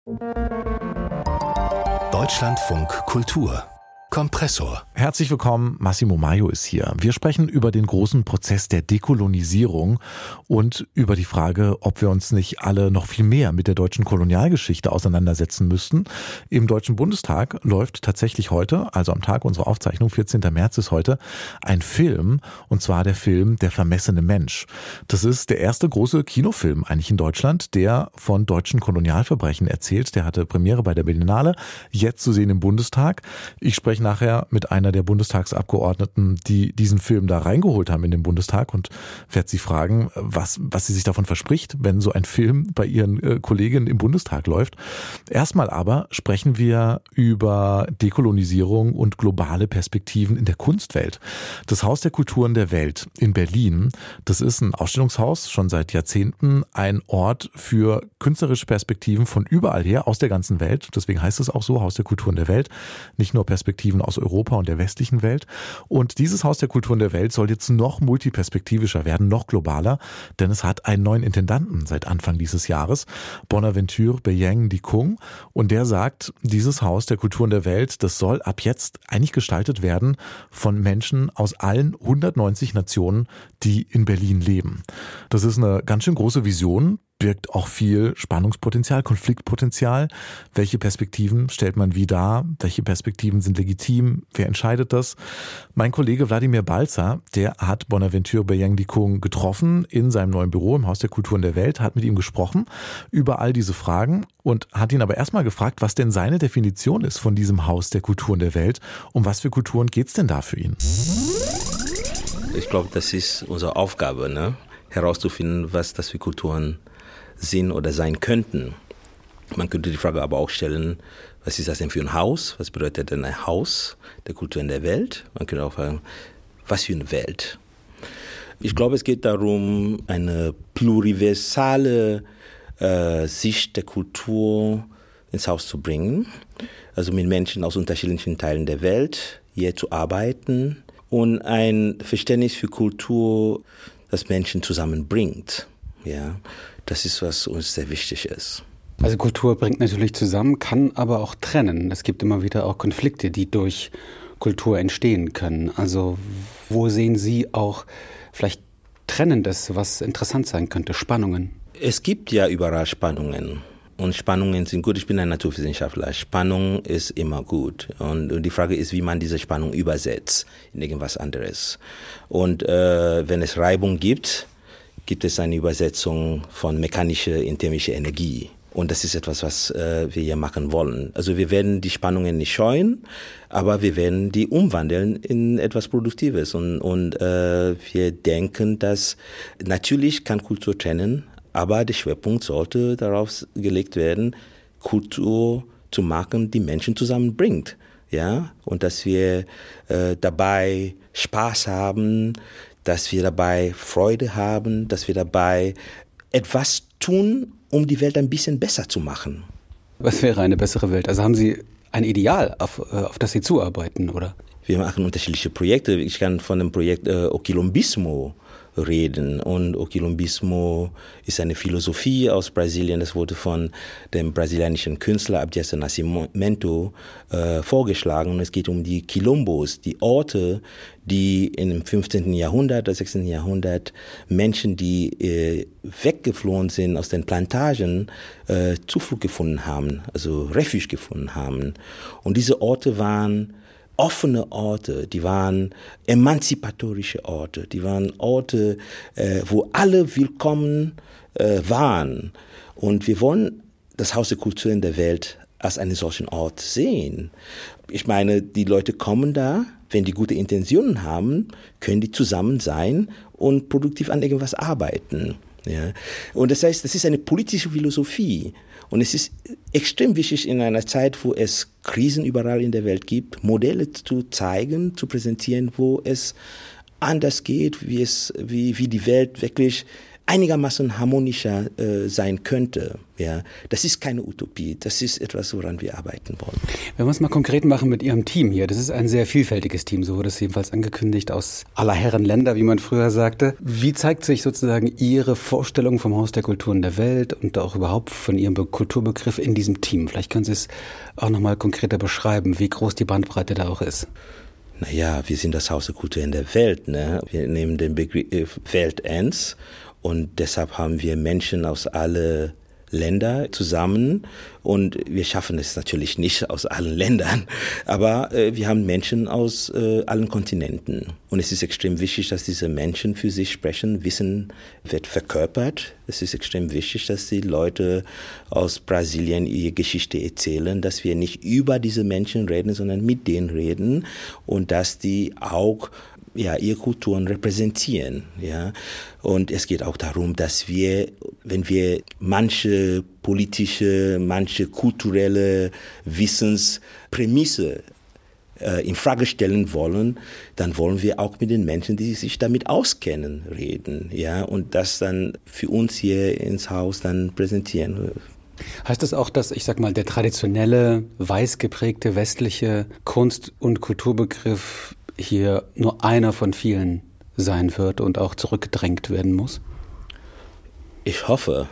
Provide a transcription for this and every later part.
Deutschlandfunk Kultur Kompressor. Herzlich willkommen, Massimo Maio ist hier. Wir sprechen über den großen Prozess der Dekolonisierung und über die Frage, ob wir uns nicht alle noch viel mehr mit der deutschen Kolonialgeschichte auseinandersetzen müssten. Im Deutschen Bundestag läuft tatsächlich heute, also am Tag unserer Aufzeichnung, 14. März ist heute, ein Film, und zwar der Film Der vermessene Mensch. Das ist der erste große Kinofilm eigentlich in Deutschland, der von deutschen Kolonialverbrechen erzählt. Der hatte Premiere bei der Berlinale, jetzt zu sehen im Bundestag. Ich spreche nachher mit einer der Bundestagsabgeordneten, die diesen Film da reingeholt haben in den Bundestag, und werde sie fragen, was sie sich davon verspricht, wenn so ein Film bei ihren Kolleginnen im Bundestag läuft. Erstmal aber sprechen wir über Dekolonisierung und globale Perspektiven in der Kunstwelt. Das Haus der Kulturen der Welt in Berlin, das ist ein Ausstellungshaus, schon seit Jahrzehnten ein Ort für künstlerische Perspektiven von überall her, aus der ganzen Welt. Deswegen heißt es auch so, Haus der Kulturen der Welt. Nicht nur Perspektiven aus Europa und der westlichen Welt. Und dieses Haus der Kulturen der Welt soll jetzt noch multiperspektivischer werden, noch globaler, denn es hat einen neuen Intendanten seit Anfang dieses Jahres, Bonaventure Beyeng Dikung. Und der sagt, dieses Haus der Kulturen der Welt, das soll ab jetzt eigentlich gestaltet werden von Menschen aus allen 190 Nationen, die in Berlin leben. Das ist eine ganz schön große Vision, birgt auch viel Spannungspotenzial, Konfliktpotenzial. Welche Perspektiven stellt man wie dar? Welche Perspektiven sind legitim? Wer entscheidet das? Mein Kollege Wladimir Balzer, der hat Bonaventure Beyeng Dikung getroffen in seinem neuen Büro im Haus der Kulturen der Welt, hat mit ihm gesprochen über all diese Fragen und hat ihn aber erstmal gefragt, was denn seine Definition ist von diesem Haus der Kulturen der Welt. Um was für Kulturen geht's denn da für ihn? Ich glaube, das ist unsere Aufgabe, herauszufinden, was das für Kulturen sind oder sein könnten. Man könnte die Frage aber auch stellen, was ist das denn für ein Haus? Was bedeutet denn ein Haus der Kulturen der Welt? Man könnte auch fragen, was für eine Welt? Ich glaube, es geht darum, eine pluriversale Sicht der Kultur ins Haus zu bringen. Also mit Menschen aus unterschiedlichen Teilen der Welt hier zu arbeiten und ein Verständnis für Kultur, das Menschen zusammenbringt. Ja, das ist, was uns sehr wichtig ist. Also Kultur bringt natürlich zusammen, kann aber auch trennen. Es gibt immer wieder auch Konflikte, die durch Kultur entstehen können. Also wo sehen Sie auch vielleicht Trennendes, was interessant sein könnte, Spannungen? Es gibt ja überall Spannungen. Und Spannungen sind gut. Ich bin ein Naturwissenschaftler. Spannung ist immer gut. Und die Frage ist, wie man diese Spannung übersetzt in irgendwas anderes. Und wenn es Reibung gibt es eine Übersetzung von mechanischer in thermischer Energie. Und das ist etwas, was wir hier machen wollen. Also wir werden die Spannungen nicht scheuen, aber wir werden die umwandeln in etwas Produktives. Und wir denken, dass natürlich kann Kultur trennen, aber der Schwerpunkt sollte darauf gelegt werden, Kultur zu machen, die Menschen zusammenbringt. Ja? Und dass wir dabei Spaß haben, dass wir dabei Freude haben, dass wir dabei etwas tun, um die Welt ein bisschen besser zu machen. Was wäre eine bessere Welt? Also haben Sie ein Ideal, auf das Sie zuarbeiten, oder? Wir machen unterschiedliche Projekte. Ich kann von dem Projekt Oquilombismo reden. Und Oquilombismo ist eine Philosophie aus Brasilien. Das wurde von dem brasilianischen Künstler Abdias Nascimento vorgeschlagen. Und es geht um die Quilombos, die Orte, die im 15. Jahrhundert oder 16. Jahrhundert Menschen, die weggeflohen sind aus den Plantagen, Zuflucht gefunden haben, also Refuge gefunden haben. Und diese Orte waren offene Orte, die waren emanzipatorische Orte, die waren Orte, wo alle willkommen waren. Und wir wollen das Haus der Kulturen der Welt als einen solchen Ort sehen. Ich meine, die Leute kommen da, wenn die gute Intentionen haben, können die zusammen sein und produktiv an irgendwas arbeiten. Ja. Und das heißt, das ist eine politische Philosophie. Und es ist extrem wichtig in einer Zeit, wo es Krisen überall in der Welt gibt, Modelle zu zeigen, zu präsentieren, wo es anders geht, wie die Welt wirklich einigermaßen harmonischer sein könnte. Ja, das ist keine Utopie, das ist etwas, woran wir arbeiten wollen. Wenn wir es mal konkret machen mit Ihrem Team hier, das ist ein sehr vielfältiges Team, so wurde es jedenfalls angekündigt, aus aller Herren Länder, wie man früher sagte. Wie zeigt sich sozusagen Ihre Vorstellung vom Haus der Kulturen der Welt und auch überhaupt von Ihrem Kulturbegriff in diesem Team? Vielleicht können Sie es auch nochmal konkreter beschreiben, wie groß die Bandbreite da auch ist. Naja, wir sind das Haus der Kulturen der Welt, ne? Wir nehmen den Begriff Welt ernst. Und deshalb haben wir Menschen aus allen Ländern zusammen. Und wir schaffen es natürlich nicht aus allen Ländern. Aber wir haben Menschen aus allen Kontinenten. Und es ist extrem wichtig, dass diese Menschen für sich sprechen. Wissen wird verkörpert. Es ist extrem wichtig, dass die Leute aus Brasilien ihre Geschichte erzählen. Dass wir nicht über diese Menschen reden, sondern mit denen reden. Und dass die auch ihre Kulturen repräsentieren, ja. Und es geht auch darum, dass wir, wenn wir manche politische, manche kulturelle Wissensprämisse in Frage stellen wollen, dann wollen wir auch mit den Menschen, die sich damit auskennen, reden, ja. Und das dann für uns hier ins Haus dann präsentieren. Heißt das auch, dass, ich sag mal, der traditionelle, weiß geprägte westliche Kunst- und Kulturbegriff hier nur einer von vielen sein wird und auch zurückgedrängt werden muss? Ich hoffe.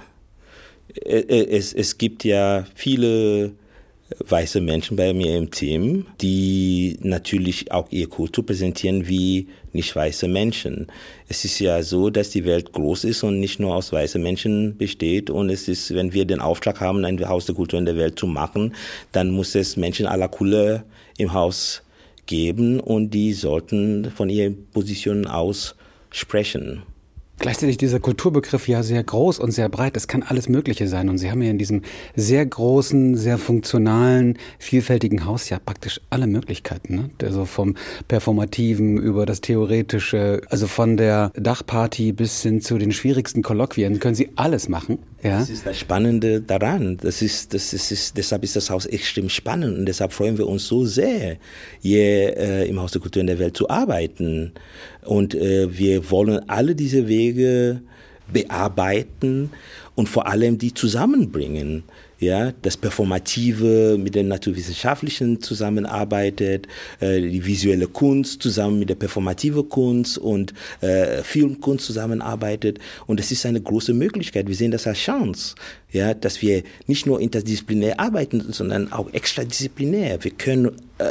Es gibt ja viele weiße Menschen bei mir im Team, die natürlich auch ihre Kultur präsentieren wie nicht weiße Menschen. Es ist ja so, dass die Welt groß ist und nicht nur aus weißen Menschen besteht. Und es ist, wenn wir den Auftrag haben, ein Haus der Kultur in der Welt zu machen, dann muss es Menschen aller Couleur im Haus geben und die sollten von ihren Positionen aus sprechen. Gleichzeitig dieser Kulturbegriff ja sehr groß und sehr breit. Es kann alles Mögliche sein. Und Sie haben ja in diesem sehr großen, sehr funktionalen, vielfältigen Haus ja praktisch alle Möglichkeiten. Ne? Also vom Performativen über das Theoretische, also von der Dachparty bis hin zu den schwierigsten Kolloquien können Sie alles machen. Ja? Das ist das Spannende daran. Deshalb ist das Haus extrem spannend und deshalb freuen wir uns so sehr, hier im Haus der Kultur in der Welt zu arbeiten. Und wir wollen alle diese Wege bearbeiten und vor allem die zusammenbringen. Ja, das Performative mit dem Naturwissenschaftlichen zusammenarbeitet, die visuelle Kunst zusammen mit der performative Kunst und Filmkunst zusammenarbeitet. Und das ist eine große Möglichkeit. Wir sehen das als Chance, ja, dass wir nicht nur interdisziplinär arbeiten, sondern auch extradisziplinär. Wir können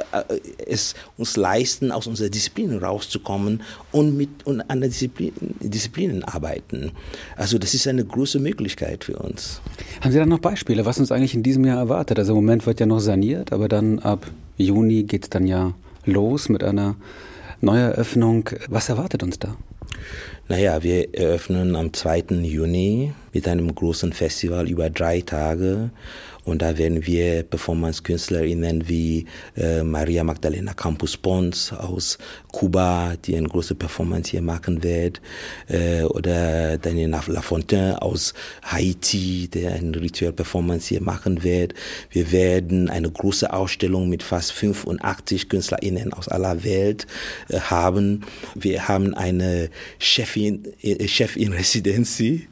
es uns leisten, aus unserer Disziplin rauszukommen und mit anderen Disziplinen arbeiten. Also das ist eine große Möglichkeit für uns. Haben Sie da noch Beispiele, was uns eigentlich in diesem Jahr erwartet? Also im Moment wird ja noch saniert, aber dann ab Juni geht es dann ja los mit einer Neueröffnung. Was erwartet uns da? Naja, wir eröffnen am 2. Juni mit einem großen Festival über 3 Tage. Und da werden wir Performance-KünstlerInnen wie Maria Magdalena Campos Pons aus Kuba, die eine große Performance hier machen wird, oder Daniel Lafontaine aus Haiti, der eine rituelle Performance hier machen wird. Wir werden eine große Ausstellung mit fast 85 KünstlerInnen aus aller Welt haben. Wir haben eine Chefin in Residency,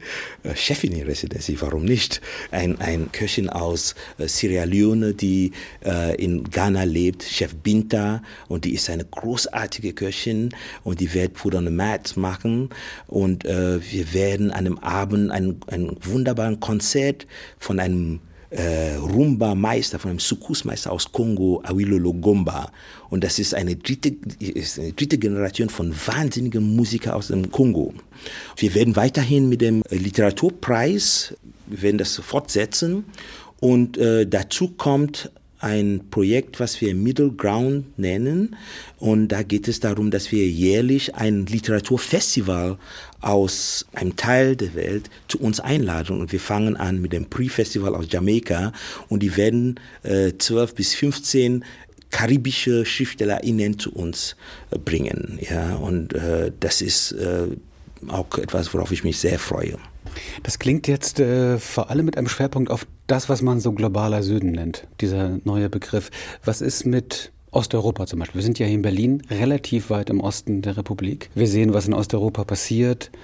warum nicht? Ein Köchin aus Sierra Leone, die in Ghana lebt, Chef Binta, und die ist eine großartige Köchin und die wird Food on the Mat machen und wir werden an einem Abend ein wunderbaren Konzert von einem Rumba-Meister, von einem Sukus-Meister aus Kongo, Awilo Logomba. Und das ist eine dritte Generation von wahnsinnigen Musikern aus dem Kongo. Wir werden weiterhin mit dem Literaturpreis, wir werden das fortsetzen. Und dazu kommt ein Projekt, was wir Middle Ground nennen. Und da geht es darum, dass wir jährlich ein Literaturfestival aus einem Teil der Welt zu uns einladen. Und wir fangen an mit dem Pre-Festival aus Jamaika. Und die werden 12 bis 15 karibische SchriftstellerInnen zu uns bringen. Ja, und das ist auch etwas, worauf ich mich sehr freue. Das klingt jetzt vor allem mit einem Schwerpunkt auf das, was man so globaler Süden nennt, dieser neue Begriff. Was ist mit Osteuropa zum Beispiel? Wir sind ja hier in Berlin relativ weit im Osten der Republik. Wir sehen, was in Osteuropa passiert.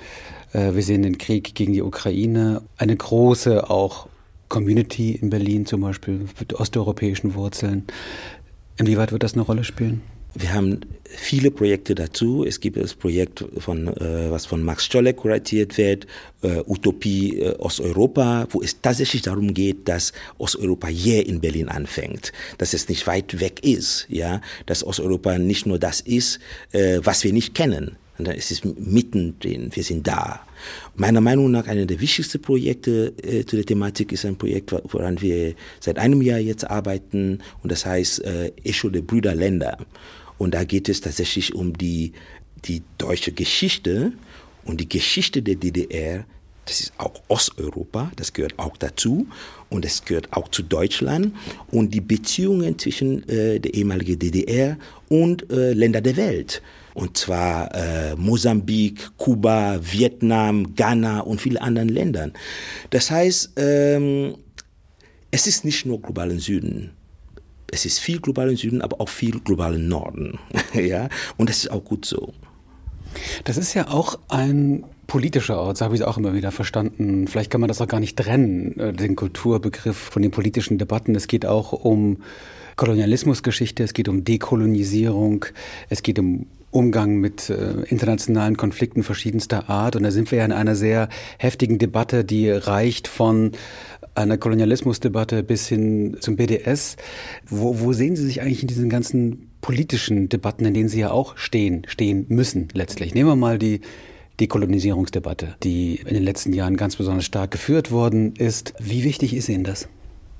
Wir sehen den Krieg gegen die Ukraine, eine große auch Community in Berlin zum Beispiel mit osteuropäischen Wurzeln. Inwieweit wird das eine Rolle spielen? Wir haben viele Projekte dazu. Es gibt das Projekt, was von Max Czolek kuratiert wird, Utopie Osteuropa, wo es tatsächlich darum geht, dass Osteuropa hier in Berlin anfängt, dass es nicht weit weg ist, ja, dass Osteuropa nicht nur das ist, was wir nicht kennen. Und dann ist es mittendrin, wir sind da. Meiner Meinung nach einer der wichtigsten Projekte zu der Thematik ist ein Projekt, woran wir seit einem Jahr jetzt arbeiten, und das heißt Echo der Brüderländer. Und da geht es tatsächlich um die deutsche Geschichte und die Geschichte der DDR. Das ist auch Osteuropa, das gehört auch dazu, und es gehört auch zu Deutschland, und die Beziehungen zwischen der ehemaligen DDR und Ländern der Welt. Und zwar Mosambik, Kuba, Vietnam, Ghana und viele anderen Ländern. Das heißt, es ist nicht nur globalen Süden. Es ist viel globalen Süden, aber auch viel globalen Norden. Ja? Und das ist auch gut so. Das ist ja auch ein politischer Ort, so habe ich es auch immer wieder verstanden. Vielleicht kann man das auch gar nicht trennen, den Kulturbegriff von den politischen Debatten. Es geht auch um Kolonialismusgeschichte, es geht um Dekolonisierung, es geht um Umgang mit internationalen Konflikten verschiedenster Art. Und da sind wir ja in einer sehr heftigen Debatte, die reicht von einer Kolonialismusdebatte bis hin zum BDS. Wo sehen Sie sich eigentlich in diesen ganzen politischen Debatten, in denen Sie ja auch stehen müssen letztlich? Nehmen wir mal die Dekolonisierungsdebatte, die in den letzten Jahren ganz besonders stark geführt worden ist. Wie wichtig ist Ihnen das?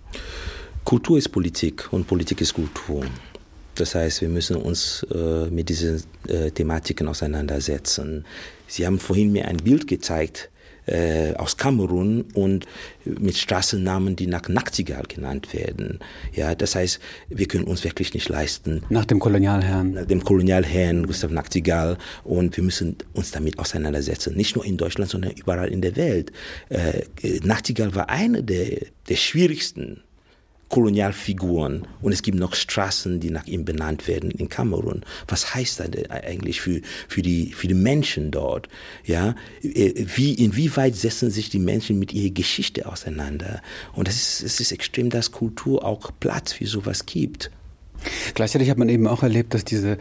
Kultur ist Politik und Politik ist Kultur. Das heißt, wir müssen uns mit diesen Thematiken auseinandersetzen. Sie haben vorhin mir ein Bild gezeigt aus Kamerun und mit Straßennamen, die nach Nachtigall genannt werden. Ja, das heißt, wir können uns wirklich nicht leisten. Nach dem Kolonialherrn. Nach dem Kolonialherrn Gustav Nachtigall, und wir müssen uns damit auseinandersetzen. Nicht nur in Deutschland, sondern überall in der Welt. Nachtigall war eine der schwierigsten Kolonialfiguren, und es gibt noch Straßen, die nach ihm benannt werden in Kamerun. Was heißt das eigentlich für die Menschen dort? Ja, inwieweit setzen sich die Menschen mit ihrer Geschichte auseinander? Und es ist extrem, dass Kultur auch Platz für sowas gibt. Gleichzeitig hat man eben auch erlebt, dass diese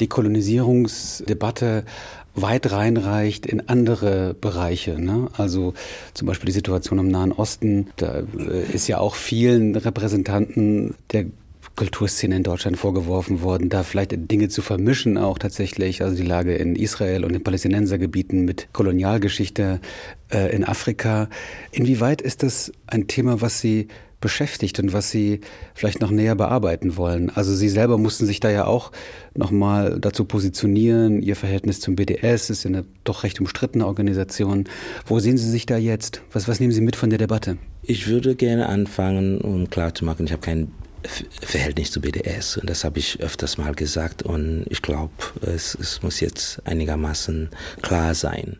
Dekolonisierungsdebatte weit reinreicht in andere Bereiche, ne? Also zum Beispiel die Situation im Nahen Osten. Da ist ja auch vielen Repräsentanten der Kulturszene in Deutschland vorgeworfen worden, da vielleicht Dinge zu vermischen auch tatsächlich. Also die Lage in Israel und den Palästinensergebieten mit Kolonialgeschichte in Afrika. Inwieweit ist das ein Thema, was Sie beschäftigt und was Sie vielleicht noch näher bearbeiten wollen? Also Sie selber mussten sich da ja auch nochmal dazu positionieren. Ihr Verhältnis zum BDS ist ja eine doch recht umstrittene Organisation. Wo sehen Sie sich da jetzt? Was nehmen Sie mit von der Debatte? Ich würde gerne anfangen, um klarzumachen, ich habe kein Verhältnis zu BDS, und das habe ich öfters mal gesagt, und ich glaube, es muss jetzt einigermaßen klar sein.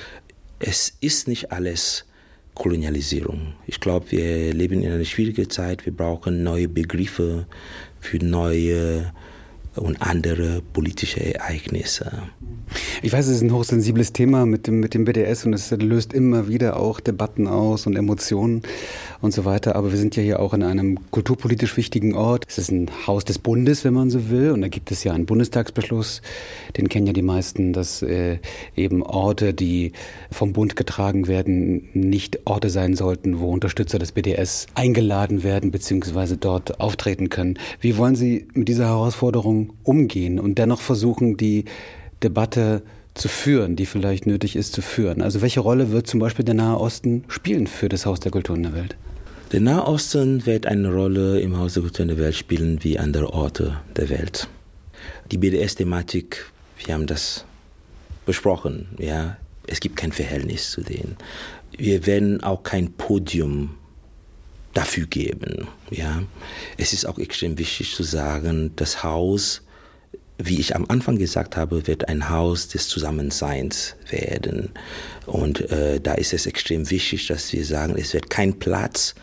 Es ist nicht alles Kolonialisierung. Ich glaube, wir leben in einer schwierigen Zeit. Wir brauchen neue Begriffe für neue und andere politische Ereignisse. Ich weiß, es ist ein hochsensibles Thema mit dem BDS, und es löst immer wieder auch Debatten aus und Emotionen und so weiter. Aber wir sind ja hier auch in einem kulturpolitisch wichtigen Ort. Es ist ein Haus des Bundes, wenn man so will. Und da gibt es ja einen Bundestagsbeschluss, den kennen ja die meisten, dass eben Orte, die vom Bund getragen werden, nicht Orte sein sollten, wo Unterstützer des BDS eingeladen werden bzw. dort auftreten können. Wie wollen Sie mit dieser Herausforderung umgehen und dennoch versuchen, die Debatte zu führen, die vielleicht nötig ist zu führen? Also welche Rolle wird zum Beispiel der Nahe Osten spielen für das Haus der Kulturen der Welt? Der Nahe Osten wird eine Rolle im Haus der Kulturen der Welt spielen wie andere Orte der Welt. Die BDS-Thematik, wir haben das besprochen, ja, es gibt kein Verhältnis zu denen. Wir werden auch kein Podium dafür geben, ja. Es ist auch extrem wichtig zu sagen, das Haus, wie ich am Anfang gesagt habe, wird ein Haus des Zusammenseins werden. Und da ist es extrem wichtig, dass wir sagen, es wird kein Platz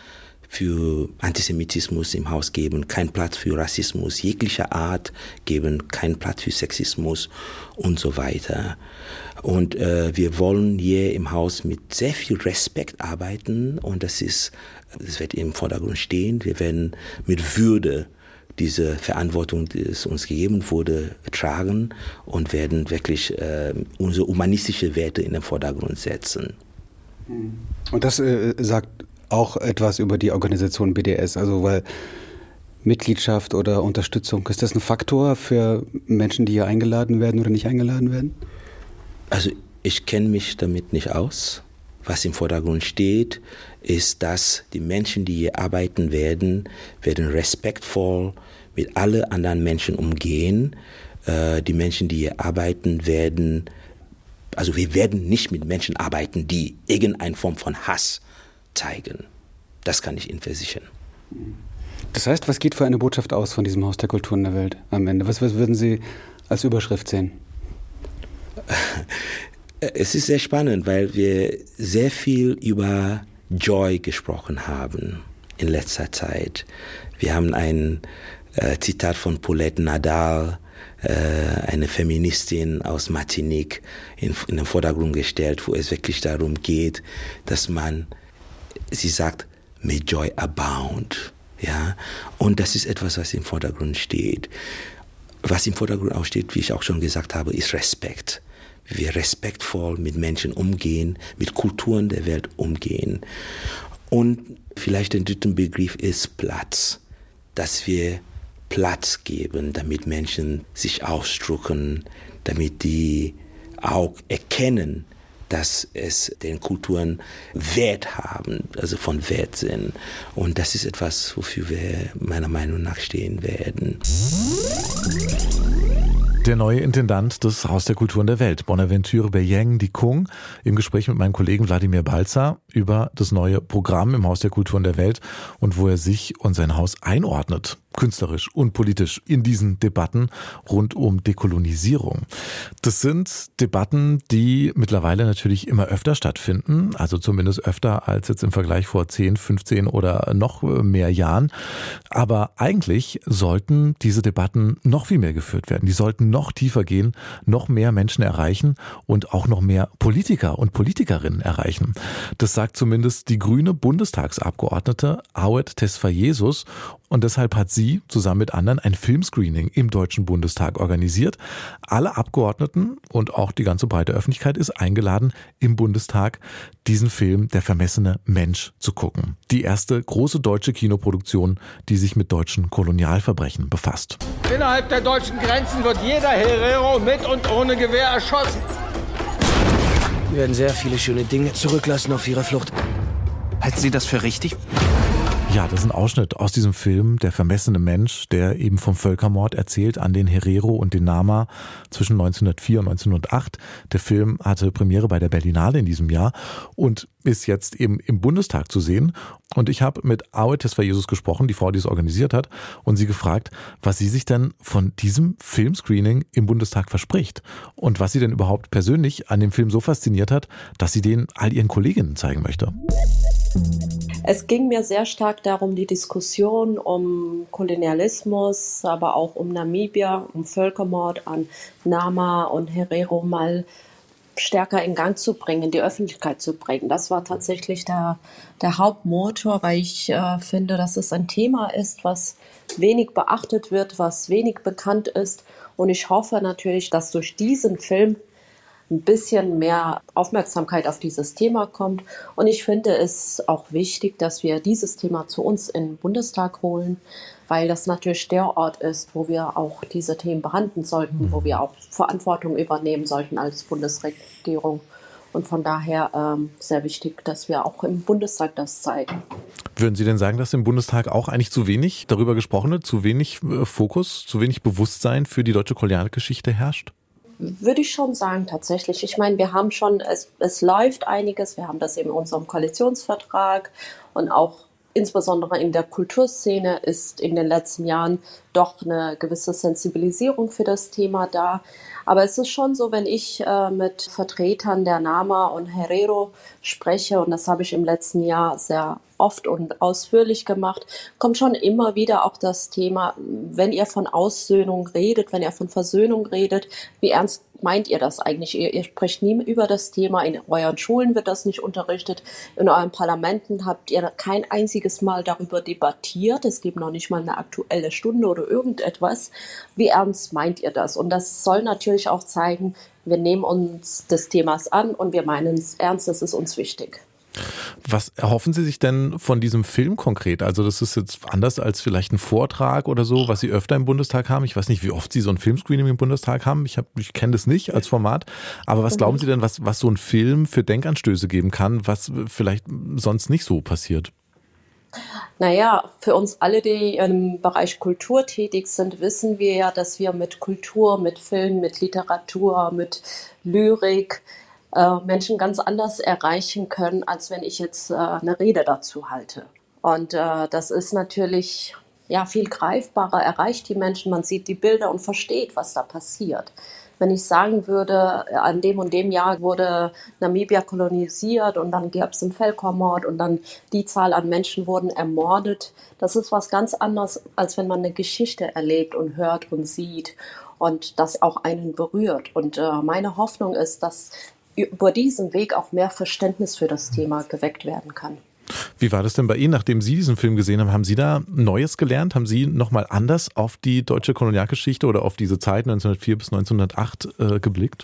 für Antisemitismus im Haus geben, keinen Platz für Rassismus jeglicher Art geben, keinen Platz für Sexismus und so weiter. Und wir wollen hier im Haus mit sehr viel Respekt arbeiten und das wird im Vordergrund stehen. Wir werden mit Würde diese Verantwortung, die es uns gegeben wurde, tragen und werden wirklich unsere humanistische Werte in den Vordergrund setzen. Und das sagt auch etwas über die Organisation BDS, also weil Mitgliedschaft oder Unterstützung, ist das ein Faktor für Menschen, die hier eingeladen werden oder nicht eingeladen werden? Also ich kenne mich damit nicht aus. Was im Vordergrund steht, ist, dass die Menschen, die hier arbeiten werden respektvoll mit allen anderen Menschen umgehen. Die Menschen, die hier arbeiten also wir werden nicht mit Menschen arbeiten, die irgendeine Form von Hass zeigen. Das kann ich Ihnen versichern. Das heißt, was geht für eine Botschaft aus von diesem Haus der Kulturen der Welt am Ende? Was würden Sie als Überschrift sehen? Es ist sehr spannend, weil wir sehr viel über Joy gesprochen haben in letzter Zeit. Wir haben ein Zitat von Paulette Nadal, eine Feministin aus Martinique, in den Vordergrund gestellt, wo es wirklich darum geht, dass sie sagt, may joy abound. Ja? Und das ist etwas, was im Vordergrund steht. Was im Vordergrund auch steht, wie ich auch schon gesagt habe, ist Respekt. Wir respektvoll mit Menschen umgehen, mit Kulturen der Welt umgehen. Und vielleicht der dritte Begriff ist Platz. Dass wir Platz geben, damit Menschen sich ausdrücken, damit die auch erkennen, dass es den Kulturen Wert haben, also von Wert sind. Und das ist etwas, wofür wir meiner Meinung nach stehen werden. Der neue Intendant des Haus der Kulturen der Welt, Bonaventure Beyeng Dikung, im Gespräch mit meinem Kollegen Wladimir Balzer über das neue Programm im Haus der Kulturen der Welt und wo er sich und sein Haus einordnet, künstlerisch und politisch in diesen Debatten rund um Dekolonisierung. Das sind Debatten, die mittlerweile natürlich immer öfter stattfinden, also zumindest öfter als jetzt im Vergleich vor 10, 15 oder noch mehr Jahren. Aber eigentlich sollten diese Debatten noch viel mehr geführt werden. Die sollten noch tiefer gehen, noch mehr Menschen erreichen und auch noch mehr Politiker und Politikerinnen erreichen. Das sagt zumindest die grüne Bundestagsabgeordnete Aouet Tesfayesus. Und deshalb hat sie zusammen mit anderen ein Filmscreening im Deutschen Bundestag organisiert. Alle Abgeordneten und auch die ganze breite Öffentlichkeit ist eingeladen, im Bundestag diesen Film Der vermessene Mensch zu gucken. Die erste große deutsche Kinoproduktion, die sich mit deutschen Kolonialverbrechen befasst. Innerhalb der deutschen Grenzen wird jeder Herero mit und ohne Gewehr erschossen. Wir werden sehr viele schöne Dinge zurücklassen auf ihrer Flucht. Halten Sie das für richtig? Ja, das ist ein Ausschnitt aus diesem Film, Der vermessene Mensch, der eben vom Völkermord erzählt an den Herero und den Nama zwischen 1904 und 1908. Der Film hatte Premiere bei der Berlinale in diesem Jahr und ist jetzt eben im Bundestag zu sehen. Und ich habe mit Aouet Tesfayesus gesprochen, die Frau, die es organisiert hat, und sie gefragt, was sie sich denn von diesem Filmscreening im Bundestag verspricht und was sie denn überhaupt persönlich an dem Film so fasziniert hat, dass sie den all ihren Kolleginnen zeigen möchte. Es ging mir sehr stark darum, die Diskussion um Kolonialismus, aber auch um Namibia, um Völkermord an Nama und Herero mal stärker in Gang zu bringen, in die Öffentlichkeit zu bringen. Das war tatsächlich der Hauptmotor, weil ich finde, dass es ein Thema ist, was wenig beachtet wird, was wenig bekannt ist. Und ich hoffe natürlich, dass durch diesen Film ein bisschen mehr Aufmerksamkeit auf dieses Thema kommt. Und ich finde es auch wichtig, dass wir dieses Thema zu uns in den Bundestag holen, weil das natürlich der Ort ist, wo wir auch diese Themen behandeln sollten, wo wir auch Verantwortung übernehmen sollten als Bundesregierung. Und von daher sehr wichtig, dass wir auch im Bundestag das zeigen. Würden Sie denn sagen, dass im Bundestag auch eigentlich zu wenig darüber gesprochen wird, zu wenig Fokus, zu wenig Bewusstsein für die deutsche Kolonialgeschichte herrscht? Würde ich schon sagen, tatsächlich. Ich meine, wir haben schon, es läuft einiges, wir haben das eben in unserem Koalitionsvertrag und auch insbesondere in der Kulturszene ist in den letzten Jahren doch eine gewisse Sensibilisierung für das Thema da. Aber es ist schon so, wenn ich mit Vertretern der Nama und Herero spreche, und das habe ich im letzten Jahr sehr oft und ausführlich gemacht, kommt schon immer wieder auch das Thema, wenn ihr von Aussöhnung redet, wenn ihr von Versöhnung redet, wie ernst meint ihr das eigentlich? Ihr sprecht nie über das Thema, in euren Schulen wird das nicht unterrichtet, in euren Parlamenten habt ihr kein einziges Mal darüber debattiert, es gibt noch nicht mal eine aktuelle Stunde oder irgendetwas. Wie ernst meint ihr das? Und das soll natürlich auch zeigen, wir nehmen uns des Themas an und wir meinen es ernst, das ist uns wichtig. Was erhoffen Sie sich denn von diesem Film konkret? Also das ist jetzt anders als vielleicht ein Vortrag oder so, was Sie öfter im Bundestag haben. Ich weiß nicht, wie oft Sie so ein Filmscreening im Bundestag haben. Ich kenne das nicht als Format. Aber was glauben Sie denn, was so ein Film für Denkanstöße geben kann, was vielleicht sonst nicht so passiert? Naja, für uns alle, die im Bereich Kultur tätig sind, wissen wir ja, dass wir mit Kultur, mit Film, mit Literatur, mit Lyrik Menschen ganz anders erreichen können, als wenn ich jetzt eine Rede dazu halte. Und das ist natürlich viel greifbarer, erreicht die Menschen, man sieht die Bilder und versteht, was da passiert. Wenn ich sagen würde, an dem und dem Jahr wurde Namibia kolonisiert und dann gab es einen Völkermord und dann die Zahl an Menschen wurden ermordet, das ist was ganz anderes, als wenn man eine Geschichte erlebt und hört und sieht und das auch einen berührt. Und meine Hoffnung ist, dass über diesen Weg auch mehr Verständnis für das Thema geweckt werden kann. Wie war das denn bei Ihnen, nachdem Sie diesen Film gesehen haben? Haben Sie da Neues gelernt? Haben Sie nochmal anders auf die deutsche Kolonialgeschichte oder auf diese Zeit 1904 bis 1908 geblickt?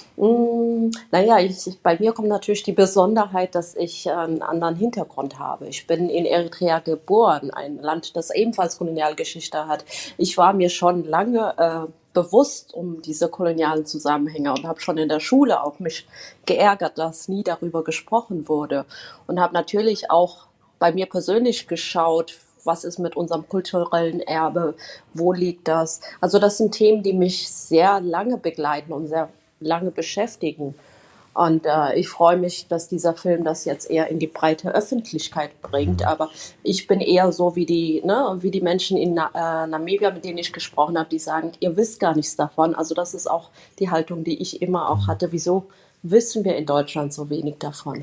Naja, bei mir kommt natürlich die Besonderheit, dass ich einen anderen Hintergrund habe. Ich bin in Eritrea geboren, ein Land, das ebenfalls Kolonialgeschichte hat. Ich war mir schon lange bewusst um diese kolonialen Zusammenhänge und habe schon in der Schule auch mich geärgert, dass nie darüber gesprochen wurde. Und habe natürlich auch bei mir persönlich geschaut, was ist mit unserem kulturellen Erbe, wo liegt das? Also das sind Themen, die mich sehr lange begleiten und sehr lange beschäftigen. Und ich freue mich, dass dieser Film das jetzt eher in die breite Öffentlichkeit bringt. Aber ich bin eher so wie die Menschen in Namibia, mit denen ich gesprochen habe, die sagen, ihr wisst gar nichts davon. Also das ist auch die Haltung, die ich immer auch hatte. Wieso wissen wir in Deutschland so wenig davon?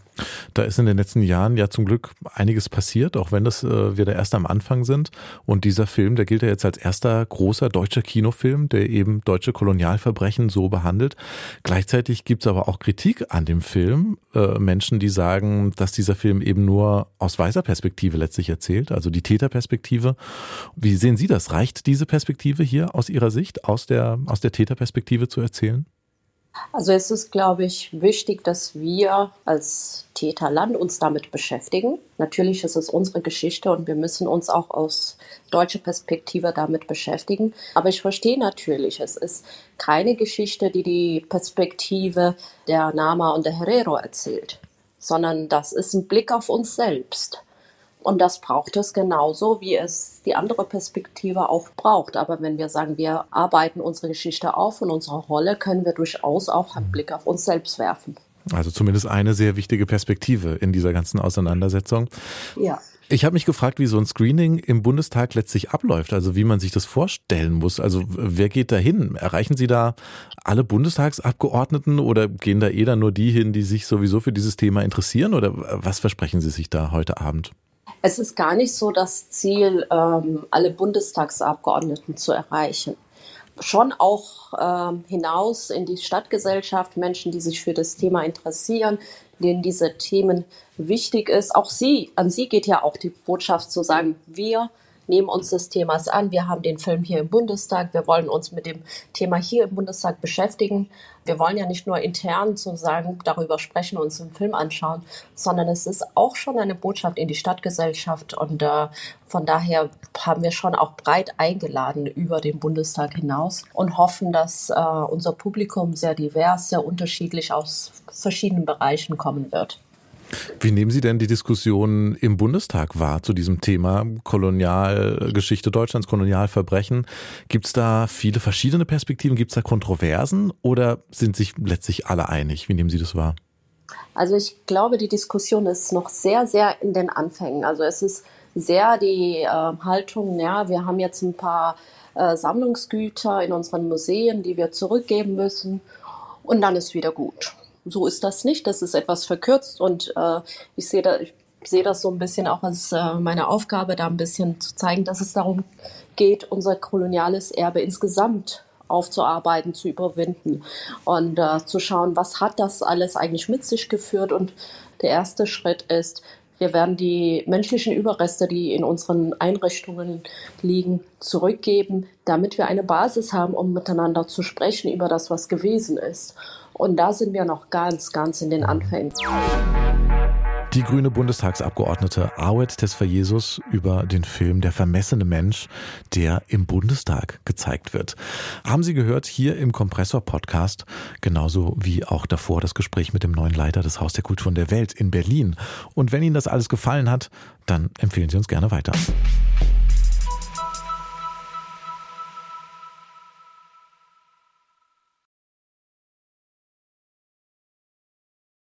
Da ist in den letzten Jahren ja zum Glück einiges passiert, auch wenn wir da erst am Anfang sind. Und dieser Film, der gilt ja jetzt als erster großer deutscher Kinofilm, der eben deutsche Kolonialverbrechen so behandelt. Gleichzeitig gibt es aber auch Kritik an dem Film. Menschen, die sagen, dass dieser Film eben nur aus weißer Perspektive letztlich erzählt, also die Täterperspektive. Wie sehen Sie das? Reicht diese Perspektive hier aus Ihrer Sicht, aus der Täterperspektive zu erzählen? Also es ist, glaube ich, wichtig, dass wir als Täterland uns damit beschäftigen. Natürlich ist es unsere Geschichte und wir müssen uns auch aus deutscher Perspektive damit beschäftigen. Aber ich verstehe natürlich, es ist keine Geschichte, die die Perspektive der Nama und der Herero erzählt, sondern das ist ein Blick auf uns selbst. Und das braucht es genauso, wie es die andere Perspektive auch braucht. Aber wenn wir sagen, wir arbeiten unsere Geschichte auf und unsere Rolle, können wir durchaus auch einen Blick auf uns selbst werfen. Also zumindest eine sehr wichtige Perspektive in dieser ganzen Auseinandersetzung. Ja. Ich habe mich gefragt, wie so ein Screening im Bundestag letztlich abläuft, also wie man sich das vorstellen muss. Also wer geht da hin? Erreichen Sie da alle Bundestagsabgeordneten oder gehen da dann nur die hin, die sich sowieso für dieses Thema interessieren? Oder was versprechen Sie sich da heute Abend? Es ist gar nicht so das Ziel, alle Bundestagsabgeordneten zu erreichen. Schon auch hinaus in die Stadtgesellschaft, Menschen, die sich für das Thema interessieren, denen diese Themen wichtig ist. Auch an Sie geht ja auch die Botschaft zu sagen, wir nehmen uns des Themas an. Wir haben den Film hier im Bundestag. Wir wollen uns mit dem Thema hier im Bundestag beschäftigen. Wir wollen ja nicht nur intern sozusagen darüber sprechen und uns einen Film anschauen, sondern es ist auch schon eine Botschaft in die Stadtgesellschaft. Und von daher haben wir schon auch breit eingeladen über den Bundestag hinaus und hoffen, dass unser Publikum sehr divers, sehr unterschiedlich aus verschiedenen Bereichen kommen wird. Wie nehmen Sie denn die Diskussion im Bundestag wahr zu diesem Thema Kolonialgeschichte Deutschlands, Kolonialverbrechen? Gibt es da viele verschiedene Perspektiven? Gibt es da Kontroversen oder sind sich letztlich alle einig? Wie nehmen Sie das wahr? Also ich glaube, die Diskussion ist noch sehr, sehr in den Anfängen. Also es ist sehr die Haltung, ja, wir haben jetzt ein paar Sammlungsgüter in unseren Museen, die wir zurückgeben müssen und dann ist wieder gut. So ist das nicht, das ist etwas verkürzt und ich sehe das so ein bisschen auch als meine Aufgabe, da ein bisschen zu zeigen, dass es darum geht, unser koloniales Erbe insgesamt aufzuarbeiten, zu überwinden und zu schauen, was hat das alles eigentlich mit sich geführt. Und der erste Schritt ist, wir werden die menschlichen Überreste, die in unseren Einrichtungen liegen, zurückgeben, damit wir eine Basis haben, um miteinander zu sprechen über das, was gewesen ist. Und da sind wir noch ganz, ganz in den Anfängen. Die grüne Bundestagsabgeordnete Awet Tesfayesus über den Film Der vermessene Mensch, der im Bundestag gezeigt wird. Haben Sie gehört, hier im Kompressor-Podcast, genauso wie auch davor das Gespräch mit dem neuen Leiter des Haus der Kulturen der Welt in Berlin. Und wenn Ihnen das alles gefallen hat, dann empfehlen Sie uns gerne weiter.